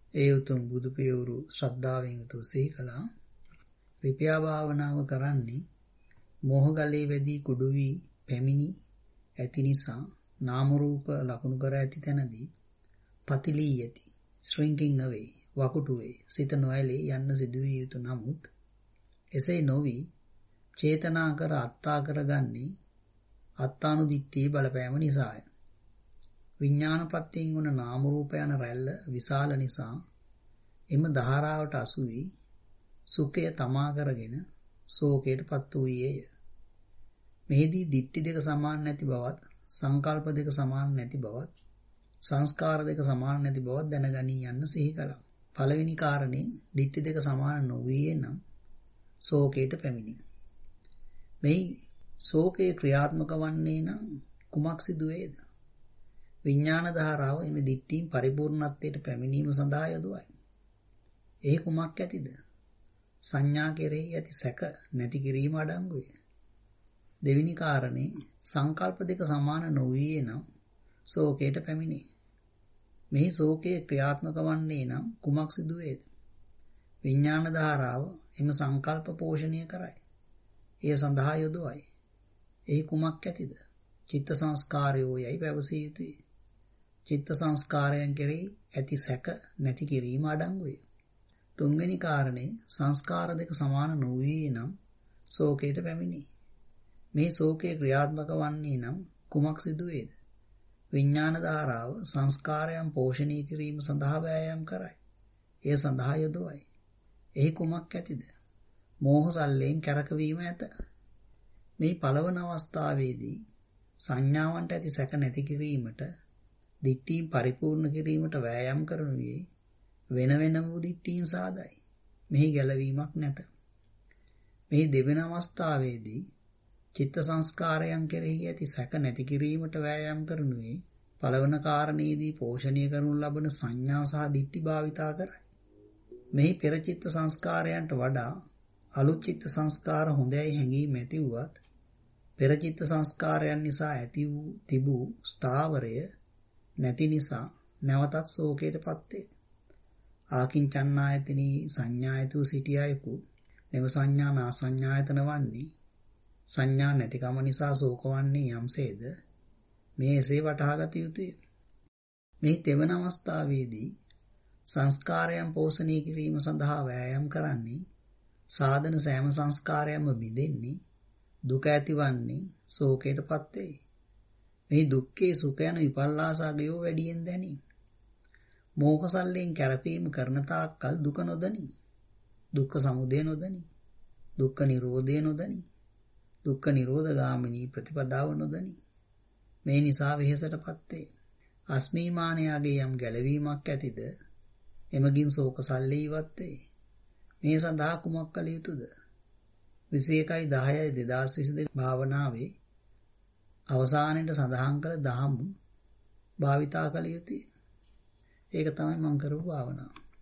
ඒ උතුම් බුදු පියවරු ශ්‍රද්ධාවෙන් යුතුව සිහි කළා. රිපියා භාවනාව කරන්නේ මෝහ ගලේ වැදී කුඩු වී පැමිණි ඇති නිසා නාම රූප ලකුණු කර ඇති තැනදී පතිලී යති. shrinking away වකුටු වේ. සිත නොඇලී යන්න සිදුවිය යුතු නමුත් එසේ නොවි චේතනා කර අත්තා කරගන්නේ අත්තානුදිට්ඨිය බලපෑම නිසාය. විඥාන ප්‍රත්‍යයෙන් වන නාම රූප යන රැල්ල විශාල නිසා එම ධාරාවට අසු වී සුඛය තමා කරගෙන ශෝකයට පත් වූයේය. මෙහිදී දිට්ඨි දෙක සමාන නැති බවත්, සංකල්ප දෙක සමාන නැති බවත්, සංස්කාර දෙක සමාන නැති බවත් දැනගනී යන්න සිහි කළා. පළවෙනි කාරණේ දිට්ඨි දෙක සමාන නොවියේ නම් ශෝකයට පැමිණි. මෙහි ශෝකේ ක්‍රියාත්මක වන්නේ නම් කුමක් සිදුවේද? විඥාන ධාරාව එමෙ දිට්ඨීන් පරිපූර්ණත්වයට පැමිණීම සඳහා යොදවයි. එහි කුමක් ඇතිද? සංඥා කෙරෙහි ඇති සැක නැති කිරීම අඩංගුය. දෙවෙනි කාරණේ සංකල්ප දෙක සමාන නොවියේ නම් ශෝකයට පැමිණේ. මෙහි ශෝකයේ ක්‍රියාත්මක වන්නේ නම් කුමක් සිදුවේද? විඥාන ධාරාව එම සංකල්ප පෝෂණය කරයි. එය සඳහා යොදවයි. එහි කුමක් ඇතිද? චිත්ත සංස්කාරයෝ යයි පැවසිය යුතුය. චිත්ත සංස්කාරයන් කෙරෙහි ඇති සැක නැති කිරීම අඩංගුය. තුන්වෙනි කාරණේ සංස්කාර දෙක සමාන නොවී නම් ශෝකයට පැමිණේ. මේ ශෝකයේ ක්‍රියාත්මක වන්නේ නම් කුමක් සිදුවේද? විඥාන ධාරාව සංස්කාරයන් පෝෂණය කිරීම සඳහා වෑයම් කරයි. එය සඳහා යොදවයි. එහි කුමක් ඇතිද? මෝහ සල්ලෙන් කැරකවීම ඇත. මේ පළවන අවස්ථාවේදී සංඥාවන්ට ඇති සැක නැති කිරීමට, දිට්ඨීන් පරිපූර්ණ කිරීමට වෑයම් කරනුයේ වෙන වෙන වූ දිට්ඨීන් සාදයි. මෙහි ගැලවීමක් නැත. මේ දෙවන අවස්ථාවේදී චිත්ත සංස්කාරයන් කෙරෙහි ඇති සැක නැති කිරීමට වෑයම් කරනුයේ පළවන කාරණේදී පෝෂණය කරනු ලබන සංඥා සහ දිට්ඨි භාවිතා කරයි. මෙහි පෙර චිත්ත සංස්කාරයන්ට වඩා අලුත් චිත්ත සංස්කාර හොඳයි හැඟීම ඇති වුවත් පෙර චිත්ත සංස්කාරයන් නිසා ඇති වූ තිබූ ස්ථාවරය නැති නිසා නැවතත් ශෝකයටපත් වේ. ආකින්චන්නායතනී සංඥායතු සිටියයකු නව සංඥා නාසඤ්ඤායතන වන්නේ සංඥා නැතිකම නිසා ශෝක වන්නේ යම්සේද මේ එසේ වටහාගත යුතුය. මේ තෙවන අවස්ථාවේදී සංස්කාරයන් පෝෂණය කිරීම සඳහා වෑයම් කරන්නේ සාධන සෑම සංස්කාරයක්ම බිඳෙන්නේ දුක ඇතිවන්නේ ශෝකයටපත් වේ. මේ දුක්ඛේ සුඛ යන විපල්ලාසගයෝ වැඩියෙන් දැනේ. මෝහසල්ලෙන් කැරපීම කරන තාක්කල් දුක නොදනි. දුක්ඛ සමුදය නොදනි. දුක්ඛ නිරෝධය නොදනි. දුක්ඛ නිරෝධගාමිනී ප්‍රතිපදාව නොදනි. මේ නිසා වෙහෙසටපත් වේ. අස්මිමානයාගේ යම් ගැලවීමක් ඇතිද එමගින් ශෝක සල්ලේ ඉවත් වේ. මේ සඳහා කුමක් කළ යුතුද? 21/10/2022 භාවනාවේ අවසානයේ සඳහන් කළ දහම් භාවිතා කළ යුතුය. ඒක තමයි මම කරපු භාවනාව.